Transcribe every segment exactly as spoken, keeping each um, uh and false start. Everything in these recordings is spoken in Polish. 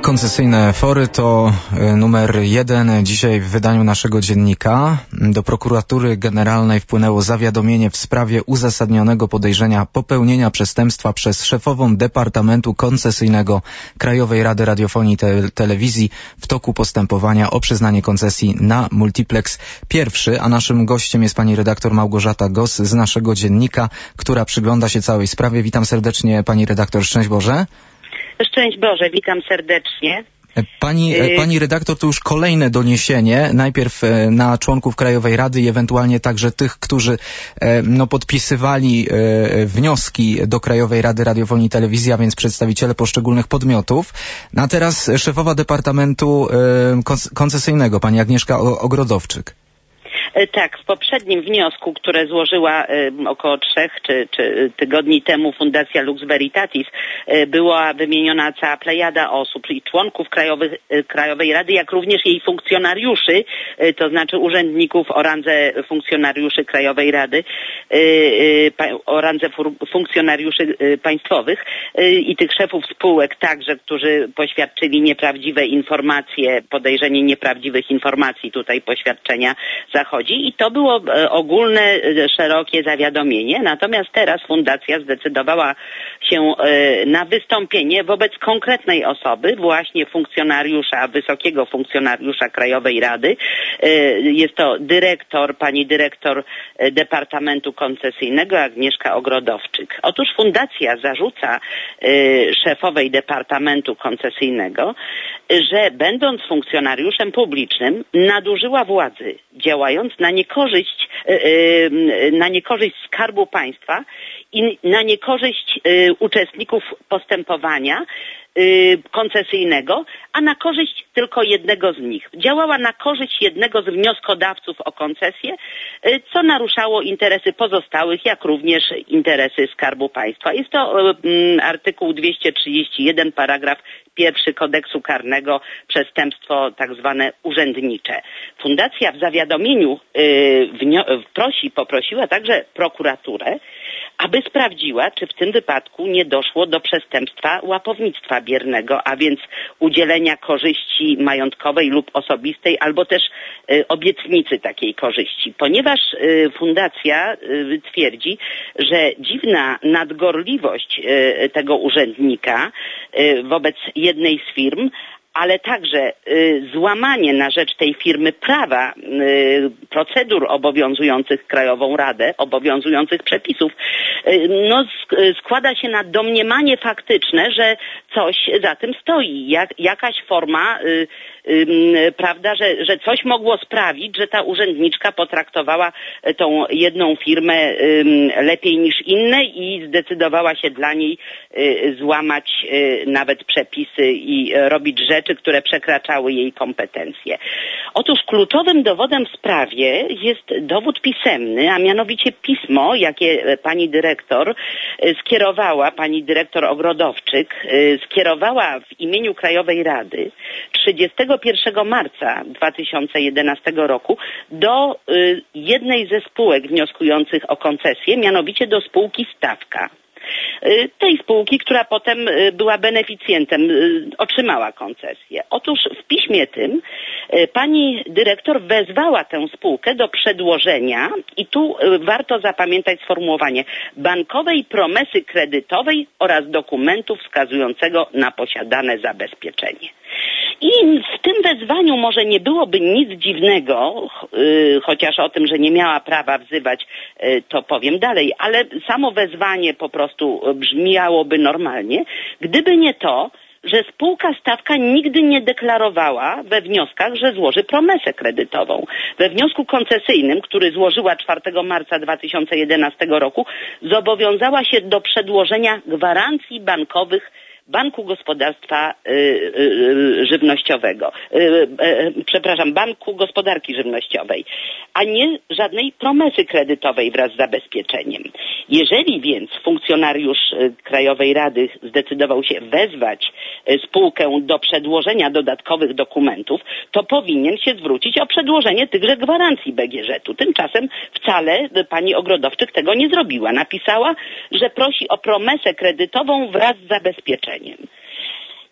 Koncesyjne fory to numer jeden dzisiaj w wydaniu naszego dziennika. Do Prokuratury Generalnej wpłynęło zawiadomienie w sprawie uzasadnionego podejrzenia popełnienia przestępstwa przez szefową Departamentu Koncesyjnego Krajowej Rady Radiofonii i Te- Telewizji w toku postępowania o przyznanie koncesji na multiplex pierwszy, a naszym gościem jest pani redaktor Małgorzata Gos z naszego dziennika, która przygląda się całej sprawie. Witam serdecznie pani redaktor, szczęść Boże. Szczęść Boże, witam serdecznie. Pani, pani redaktor, to już kolejne doniesienie, najpierw na członków Krajowej Rady i ewentualnie także tych, którzy no, podpisywali wnioski do Krajowej Rady Radiofonii i Telewizji, a więc przedstawiciele poszczególnych podmiotów. No, a teraz szefowa Departamentu Koncesyjnego, pani Agnieszka Ogrodowczyk. Tak, w poprzednim wniosku, które złożyła y, około trzech czy, czy tygodni temu Fundacja Lux Veritatis, y, była wymieniona cała plejada osób i członków Krajowych, y, Krajowej Rady, jak również jej funkcjonariuszy, y, to znaczy urzędników o randze funkcjonariuszy Krajowej Rady, y, y, pa, o randze fur, funkcjonariuszy y, państwowych y, i tych szefów spółek także, którzy poświadczyli nieprawdziwe informacje, podejrzenie nieprawdziwych informacji, tutaj poświadczenia zachodzi. I to było ogólne, szerokie zawiadomienie. Natomiast teraz fundacja zdecydowała się na wystąpienie wobec konkretnej osoby, właśnie funkcjonariusza, wysokiego funkcjonariusza Krajowej Rady. Jest to dyrektor, pani dyrektor Departamentu Koncesyjnego Agnieszka Ogrodowczyk. Otóż fundacja zarzuca szefowej Departamentu Koncesyjnego, że będąc funkcjonariuszem publicznym nadużyła władzy, działając na niekorzyść, na niekorzyść Skarbu Państwa i na niekorzyść uczestników postępowania koncesyjnego, a na korzyść tylko jednego z nich. Działała na korzyść jednego z wnioskodawców o koncesję, co naruszało interesy pozostałych, jak również interesy Skarbu Państwa. Jest to artykuł dwieście trzydzieści jeden, paragraf pierwszy Kodeksu Karnego, przestępstwo tak zwane urzędnicze. Fundacja w zawiadomieniu yy, prosi, poprosiła także prokuraturę, aby sprawdziła, czy w tym wypadku nie doszło do przestępstwa łapownictwa biernego, a więc udzielenia korzyści majątkowej lub osobistej, albo też y, obietnicy takiej korzyści. Ponieważ y, fundacja y, twierdzi, że dziwna nadgorliwość y, tego urzędnika y, wobec jednej z firm, ale także y, złamanie na rzecz tej firmy prawa, y, procedur obowiązujących Krajową Radę, obowiązujących przepisów, y, no sk- składa się na domniemanie faktyczne, że coś za tym stoi. Jak, jakaś forma, y, y, prawda, że, że coś mogło sprawić, że ta urzędniczka potraktowała tą jedną firmę y, lepiej niż inne i zdecydowała się dla niej y, złamać y, nawet przepisy i y, robić rzeczy, które przekraczały jej kompetencje. Otóż kluczowym dowodem w sprawie jest dowód pisemny, a mianowicie pismo, jakie pani dyrektor skierowała, pani dyrektor Ogrodowczyk, skierowała w imieniu Krajowej Rady trzydziestego pierwszego marca dwa tysiące jedenastego roku do jednej ze spółek wnioskujących o koncesję, mianowicie do spółki Stawka. Tej spółki, która potem była beneficjentem, otrzymała koncesję. Otóż w piśmie tym pani dyrektor wezwała tę spółkę do przedłożenia, i tu warto zapamiętać sformułowanie, bankowej promesy kredytowej oraz dokumentu wskazującego na posiadane zabezpieczenie. I w tym wezwaniu może nie byłoby nic dziwnego, chociaż o tym, że nie miała prawa wzywać, to powiem dalej, ale samo wezwanie po prostu brzmiałoby normalnie, gdyby nie to, że spółka Stawka nigdy nie deklarowała we wnioskach, że złoży promesę kredytową. We wniosku koncesyjnym, który złożyła czwartego marca dwa tysiące jedenastego roku, zobowiązała się do przedłożenia gwarancji bankowych Banku Gospodarstwa y, y, Żywnościowego, y, y, przepraszam, Banku Gospodarki Żywnościowej, a nie żadnej promesy kredytowej wraz z zabezpieczeniem. Jeżeli więc funkcjonariusz Krajowej Rady zdecydował się wezwać spółkę do przedłożenia dodatkowych dokumentów, to powinien się zwrócić o przedłożenie tychże gwarancji B G Ż-u. Tymczasem wcale pani Ogrodowczyk tego nie zrobiła. Napisała, że prosi o promesę kredytową wraz z zabezpieczeniem.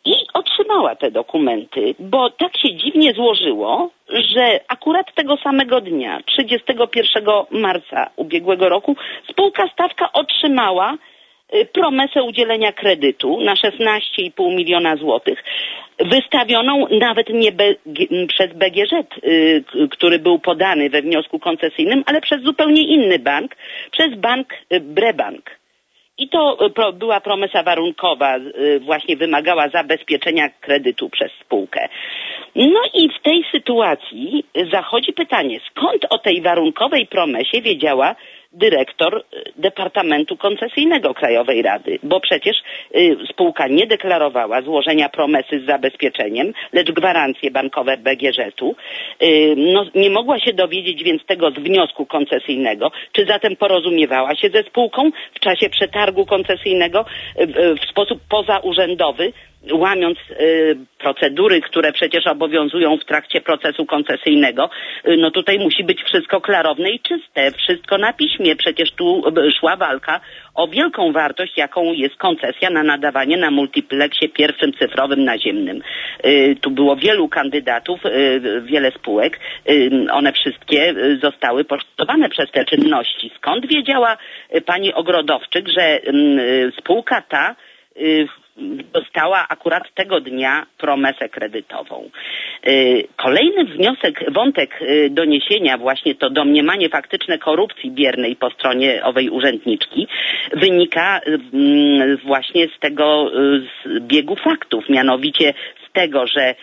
i otrzymała te dokumenty, bo tak się dziwnie złożyło, że akurat tego samego dnia, trzydziestego pierwszego marca ubiegłego roku, spółka Stawka otrzymała promesę udzielenia kredytu na szesnaście i pół miliona złotych, wystawioną nawet nie be, przez B G Z, y, który był podany we wniosku koncesyjnym, ale przez zupełnie inny bank, przez bank y, Brebank. I to pro, była promesa warunkowa, y, właśnie wymagała zabezpieczenia kredytu przez spółkę. No i w tej sytuacji zachodzi pytanie, skąd o tej warunkowej promesie wiedziała dyrektor Departamentu Koncesyjnego Krajowej Rady, bo przecież y, spółka nie deklarowała złożenia promesy z zabezpieczeniem, lecz gwarancje bankowe B G Z-u. Y, no, nie mogła się dowiedzieć więc tego z wniosku koncesyjnego, czy zatem porozumiewała się ze spółką w czasie przetargu koncesyjnego y, y, w sposób pozaurzędowy, łamiąc y, procedury, które przecież obowiązują w trakcie procesu koncesyjnego. Y, no tutaj musi być wszystko klarowne i czyste, wszystko na piśmie. Przecież tu y, szła walka o wielką wartość, jaką jest koncesja na nadawanie na multipleksie pierwszym cyfrowym naziemnym. Y, tu było wielu kandydatów, y, wiele spółek. Y, one wszystkie y, zostały poszkodowane przez te czynności. Skąd wiedziała y, pani Ogrodowczyk, że y, spółka ta y, dostała akurat tego dnia promesę kredytową. Kolejny wniosek, wątek doniesienia, właśnie to domniemanie faktyczne korupcji biernej po stronie owej urzędniczki, wynika właśnie z tego z biegu faktów, mianowicie z tego, że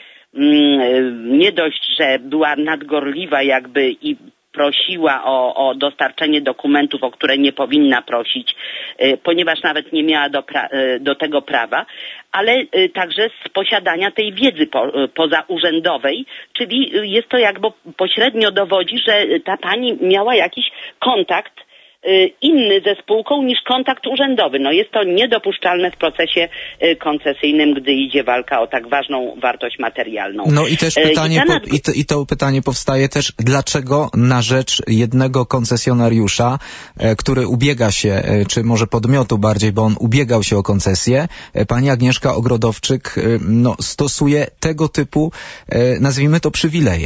nie dość, że była nadgorliwa jakby i prosiła o, o dostarczenie dokumentów, o które nie powinna prosić, y, ponieważ nawet nie miała do, pra, y, do tego prawa, ale y, także z posiadania tej wiedzy po, y, pozaurzędowej, czyli y, jest to jakby pośrednio dowodzi, że ta pani miała jakiś kontakt inny ze spółką niż kontakt urzędowy. No jest to niedopuszczalne w procesie koncesyjnym, gdy idzie walka o tak ważną wartość materialną. No i też pytanie, I, nad... po, i, to, i to pytanie powstaje też, dlaczego na rzecz jednego koncesjonariusza, który ubiega się, czy może podmiotu bardziej, bo on ubiegał się o koncesję, pani Agnieszka Ogrodowczyk no, stosuje tego typu, nazwijmy to, przywileje.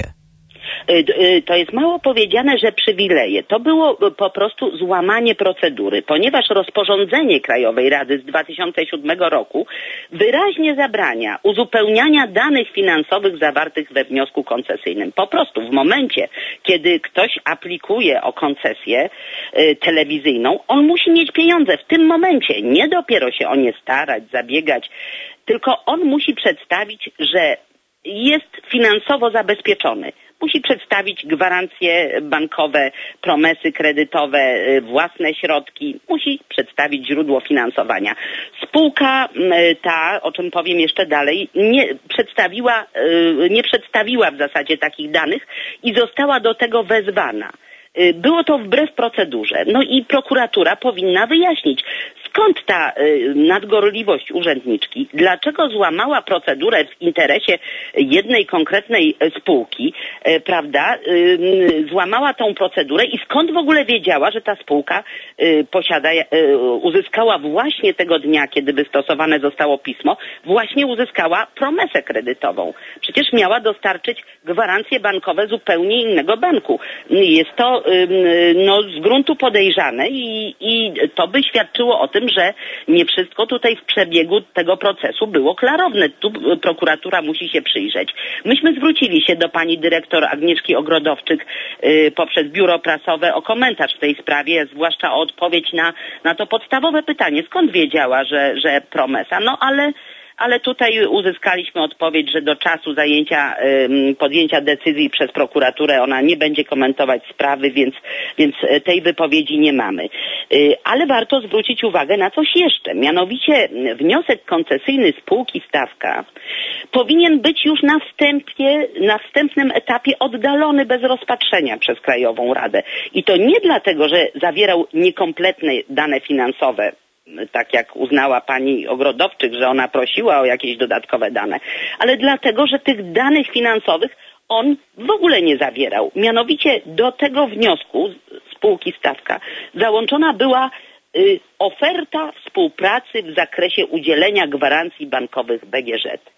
To jest mało powiedziane, że przywileje. To było po prostu złamanie procedury, ponieważ rozporządzenie Krajowej Rady z dwa tysiące siódmego roku wyraźnie zabrania uzupełniania danych finansowych zawartych we wniosku koncesyjnym. Po prostu w momencie, kiedy ktoś aplikuje o koncesję y, telewizyjną, on musi mieć pieniądze w tym momencie, nie dopiero się o nie starać, zabiegać, tylko on musi przedstawić, że jest finansowo zabezpieczony. Musi przedstawić gwarancje bankowe, promesy kredytowe, własne środki. Musi przedstawić źródło finansowania. Spółka ta, o czym powiem jeszcze dalej, nie przedstawiła, nie przedstawiła w zasadzie takich danych i została do tego wezwana. Było to wbrew procedurze. No i prokuratura powinna wyjaśnić, skąd ta y, nadgorliwość urzędniczki, dlaczego złamała procedurę w interesie jednej konkretnej spółki, y, prawda, y, złamała tą procedurę i skąd w ogóle wiedziała, że ta spółka y, posiada, y, uzyskała właśnie tego dnia, kiedy wystosowane zostało pismo, właśnie uzyskała promesę kredytową. Przecież miała dostarczyć gwarancje bankowe zupełnie innego banku. Jest to y, no, z gruntu podejrzane i, i to by świadczyło o tym, że nie wszystko tutaj w przebiegu tego procesu było klarowne. Tu prokuratura musi się przyjrzeć. Myśmy zwrócili się do pani dyrektor Agnieszki Ogrodowczyk y, poprzez biuro prasowe o komentarz w tej sprawie, zwłaszcza o odpowiedź na, na to podstawowe pytanie. Skąd wiedziała, że, że promesa? No ale ale tutaj uzyskaliśmy odpowiedź, że do czasu zajęcia, podjęcia decyzji przez prokuraturę ona nie będzie komentować sprawy, więc, więc tej wypowiedzi nie mamy. Ale warto zwrócić uwagę na coś jeszcze. Mianowicie wniosek koncesyjny spółki Stawka powinien być już na wstępie, na wstępnym etapie oddalony bez rozpatrzenia przez Krajową Radę. I to nie dlatego, że zawierał niekompletne dane finansowe, tak jak uznała pani Ogrodowczyk, że ona prosiła o jakieś dodatkowe dane, ale dlatego, że tych danych finansowych on w ogóle nie zawierał. Mianowicie do tego wniosku spółki Stawka załączona była y, oferta współpracy w zakresie udzielenia gwarancji bankowych B G Z.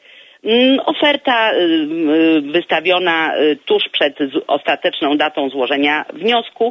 Oferta wystawiona tuż przed ostateczną datą złożenia wniosku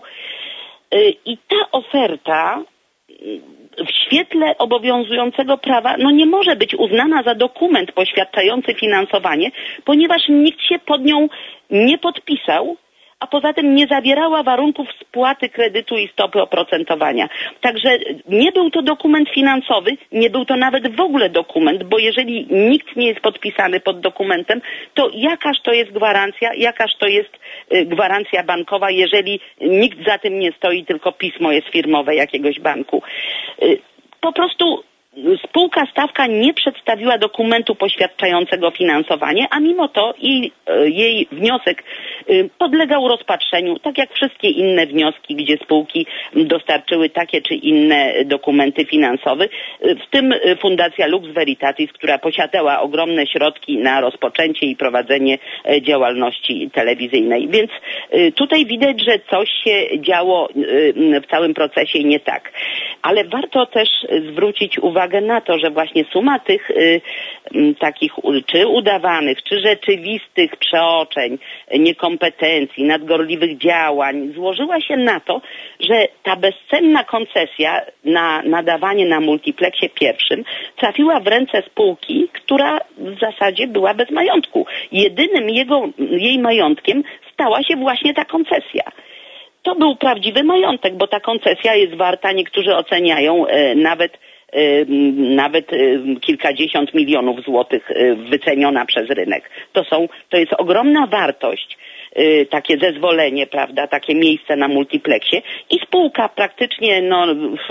i ta oferta w świetle obowiązującego prawa no nie może być uznana za dokument poświadczający finansowanie, ponieważ nikt się pod nią nie podpisał, a poza tym nie zawierała warunków spłaty kredytu i stopy oprocentowania. Także nie był to dokument finansowy, nie był to nawet w ogóle dokument, bo jeżeli nikt nie jest podpisany pod dokumentem, to jakaż to jest gwarancja, jakaż to jest gwarancja bankowa, jeżeli nikt za tym nie stoi, tylko pismo jest firmowe jakiegoś banku. Po prostu spółka Stawka nie przedstawiła dokumentu poświadczającego finansowanie, a mimo to i jej wniosek podlegał rozpatrzeniu, tak jak wszystkie inne wnioski, gdzie spółki dostarczyły takie czy inne dokumenty finansowe, w tym Fundacja Lux Veritatis, która posiadała ogromne środki na rozpoczęcie i prowadzenie działalności telewizyjnej. Więc tutaj widać, że coś się działo w całym procesie nie tak. Ale warto też zwrócić uwagę na to, że właśnie suma tych y, y, takich czy udawanych, czy rzeczywistych przeoczeń, niekompetencji, nadgorliwych działań złożyła się na to, że ta bezcenna koncesja na nadawanie na multipleksie pierwszym trafiła w ręce spółki, która w zasadzie była bez majątku. Jedynym jego, jej majątkiem stała się właśnie ta koncesja. To był prawdziwy majątek, bo ta koncesja jest warta, niektórzy oceniają e, nawet nawet kilkadziesiąt milionów złotych wyceniona przez rynek. To są, to jest ogromna wartość, takie zezwolenie, prawda, takie miejsce na multipleksie i spółka praktycznie no,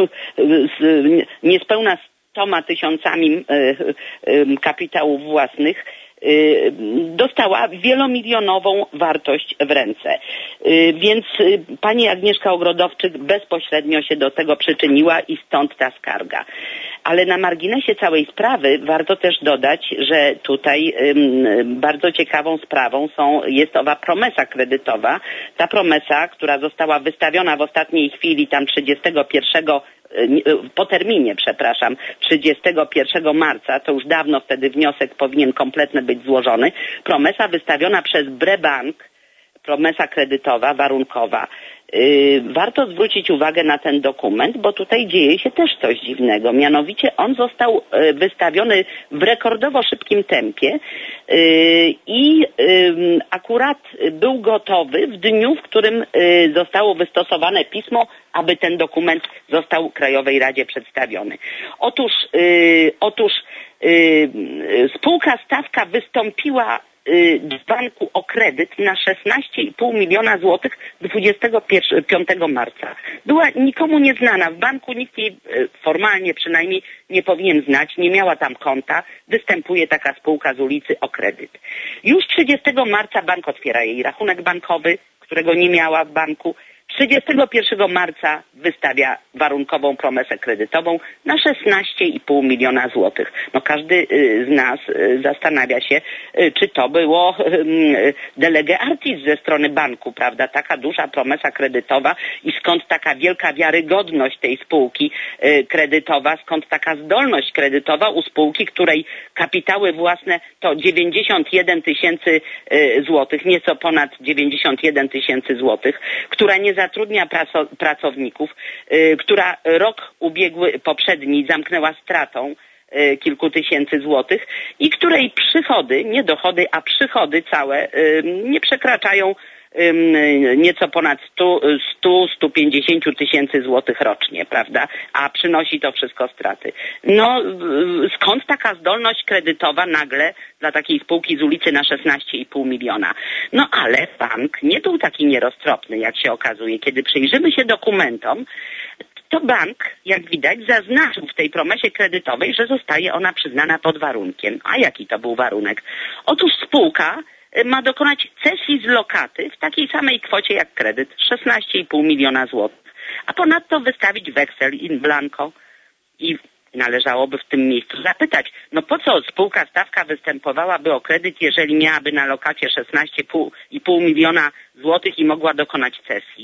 z niespełna stoma tysiącami kapitałów własnych dostała wielomilionową wartość w ręce. Więc pani Agnieszka Ogrodowczyk bezpośrednio się do tego przyczyniła i stąd ta skarga. Ale na marginesie całej sprawy warto też dodać, że tutaj bardzo ciekawą sprawą są, jest owa promesa kredytowa. Ta promesa, która została wystawiona w ostatniej chwili, tam trzydziestego pierwszego po terminie, przepraszam, trzydziestego pierwszego marca, to już dawno wtedy wniosek powinien kompletny być złożony, promesa wystawiona przez Brebank, promesa kredytowa, warunkowa. Yy, warto zwrócić uwagę na ten dokument, bo tutaj dzieje się też coś dziwnego. Mianowicie on został yy, wystawiony w rekordowo szybkim tempie yy, i yy, akurat był gotowy w dniu, w którym yy, zostało wystosowane pismo, aby ten dokument został Krajowej Radzie przedstawiony. Otóż, yy, otóż yy, spółka Stawka wystąpiła w banku o kredyt na szesnaście i pół miliona złotych dwudziestego piątego marca. Była nikomu nieznana. W banku nikt jej formalnie przynajmniej nie powinien znać. Nie miała tam konta. Występuje taka spółka z ulicy o kredyt. Już trzydziestego marca bank otwiera jej rachunek bankowy, którego nie miała w banku. trzydziestego pierwszego marca wystawia warunkową promesę kredytową na szesnaście i pół miliona złotych. No każdy z nas zastanawia się, czy to było de lege artis ze strony banku, prawda? Taka duża promesa kredytowa i skąd taka wielka wiarygodność tej spółki kredytowa, skąd taka zdolność kredytowa u spółki, której kapitały własne to dziewięćdziesiąt jeden tysięcy złotych, nieco ponad dziewięćdziesiąt jeden tysięcy złotych, która nie zatrudnia praco- pracowników, y, która rok ubiegły, poprzedni zamknęła stratą y, kilku tysięcy złotych i której przychody, nie dochody, a przychody całe y, nie przekraczają nieco ponad sto do stu pięćdziesięciu tysięcy złotych rocznie, prawda? A przynosi to wszystko straty. No skąd taka zdolność kredytowa nagle dla takiej spółki z ulicy na szesnaście i pół miliona? No ale bank nie był taki nieroztropny, jak się okazuje. Kiedy przyjrzymy się dokumentom, to bank, jak widać, zaznaczył w tej promesie kredytowej, że zostaje ona przyznana pod warunkiem. A jaki to był warunek? Otóż spółka ma dokonać cesji z lokaty w takiej samej kwocie jak kredyt, szesnaście i pół miliona złotych, a ponadto wystawić weksel in blanco. I należałoby w tym miejscu zapytać, no po co spółka Stawka występowałaby o kredyt, jeżeli miałaby na lokacie szesnaście i pół miliona złotych i mogła dokonać cesji?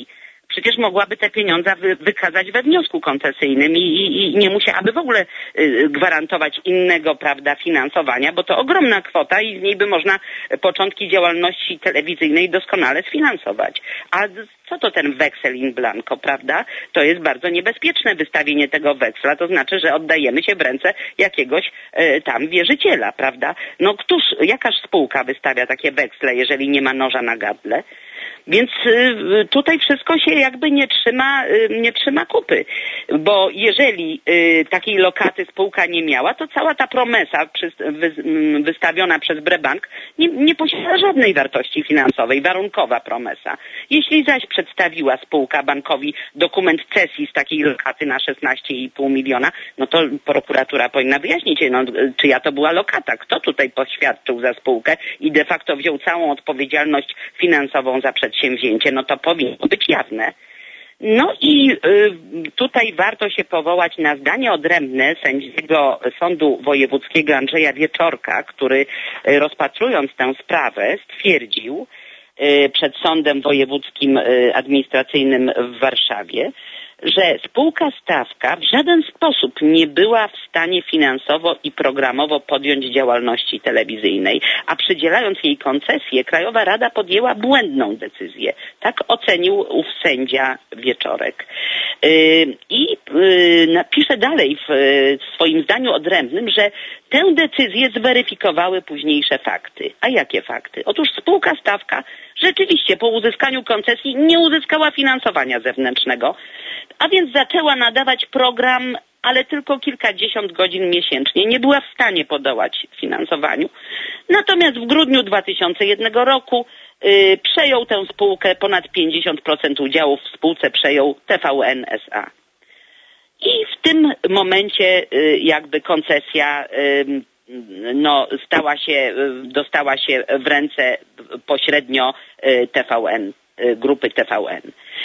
przecież mogłaby te pieniądze wy, wykazać we wniosku koncesyjnym i, i, i nie musiałaby w ogóle y, gwarantować innego, prawda, finansowania, bo to ogromna kwota i z niej by można początki działalności telewizyjnej doskonale sfinansować. A co to ten weksel in blanco, prawda? To jest bardzo niebezpieczne wystawienie tego weksla, to znaczy, że oddajemy się w ręce jakiegoś y, tam wierzyciela, prawda? No któż, jakaż spółka wystawia takie weksle, jeżeli nie ma noża na gardle? Więc y, tutaj wszystko się jakby nie trzyma, y, nie trzyma kupy, bo jeżeli y, takiej lokaty spółka nie miała, to cała ta promesa przy, wy, wystawiona przez Brebank nie, nie posiada żadnej wartości finansowej, warunkowa promesa. Jeśli zaś przedstawiła spółka bankowi dokument cesji z takiej lokaty na szesnaście i pół miliona, no to prokuratura powinna wyjaśnić, no, czyja to była lokata, kto tutaj poświadczył za spółkę i de facto wziął całą odpowiedzialność finansową za przedsięwzięcie, no to powinno być jawne. No i y, tutaj warto się powołać na zdanie odrębne sędziego Sądu Wojewódzkiego Andrzeja Wieczorka, który y, rozpatrując tę sprawę stwierdził y, przed Sądem Wojewódzkim y, Administracyjnym w Warszawie, że spółka Stawka w żaden sposób nie była w stanie finansowo i programowo podjąć działalności telewizyjnej, a przydzielając jej koncesję, Krajowa Rada podjęła błędną decyzję. Tak ocenił ów sędzia Wieczorek. I napisze dalej w swoim zdaniu odrębnym, że tę decyzję zweryfikowały późniejsze fakty. A jakie fakty? Otóż spółka Stawka rzeczywiście po uzyskaniu koncesji nie uzyskała finansowania zewnętrznego, a więc zaczęła nadawać program, ale tylko kilkadziesiąt godzin miesięcznie. Nie była w stanie podołać finansowaniu. Natomiast w grudniu dwa tysiące pierwszego roku yy, przejął tę spółkę, ponad pięćdziesiąt procent udziałów w spółce przejął T V N S A. I w tym momencie yy, jakby koncesja yy, no, stała się, dostała się w ręce pośrednio T V N, grupy T V N.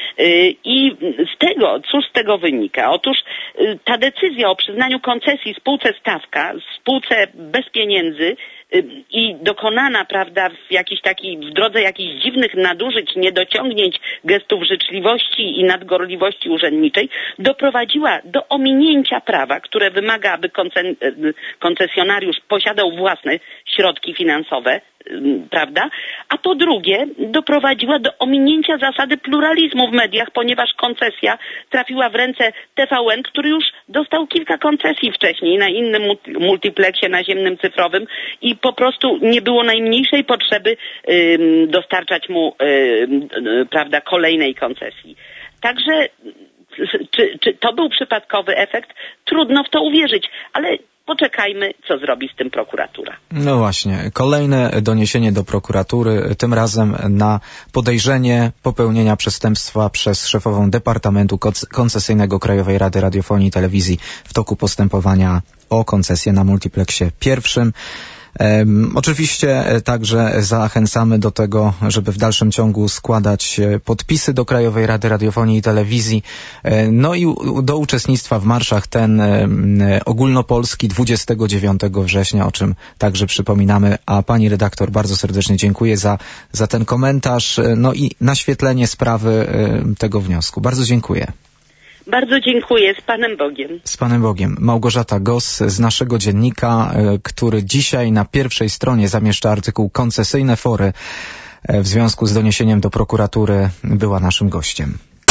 I z tego, cóż z tego wynika? Otóż ta decyzja o przyznaniu koncesji spółce Stawka, spółce bez pieniędzy i dokonana, prawda, w jakiś taki, w drodze jakichś dziwnych nadużyć, niedociągnięć, gestów życzliwości i nadgorliwości urzędniczej, doprowadziła do ominięcia prawa, które wymaga, aby koncesjonariusz posiadał własne środki finansowe, prawda? A po drugie doprowadziła do ominięcia zasady pluralizmu w mediach, ponieważ koncesja trafiła w ręce T V N, który już dostał kilka koncesji wcześniej na innym multiplexie naziemnym cyfrowym i po prostu nie było najmniejszej potrzeby y, dostarczać mu y, y, prawda, kolejnej koncesji. Także czy, czy to był przypadkowy efekt? Trudno w to uwierzyć, ale poczekajmy, co zrobi z tym prokuratura. No właśnie, kolejne doniesienie do prokuratury, tym razem na podejrzenie popełnienia przestępstwa przez szefową Departamentu Koncesyjnego Krajowej Rady Radiofonii i Telewizji w toku postępowania o koncesję na multiplexie pierwszym. Um, oczywiście także zachęcamy do tego, żeby w dalszym ciągu składać podpisy do Krajowej Rady Radiofonii i Telewizji, no i do uczestnictwa w marszach ten um, ogólnopolski dwudziestego dziewiątego września, o czym także przypominamy. A pani redaktor bardzo serdecznie dziękuję za, za ten komentarz, no i naświetlenie sprawy um, tego wniosku. Bardzo dziękuję. Bardzo dziękuję. Z Panem Bogiem. Z Panem Bogiem. Małgorzata Gos z naszego dziennika, który dzisiaj na pierwszej stronie zamieszcza artykuł Koncesyjne fory w związku z doniesieniem do prokuratury, była naszym gościem.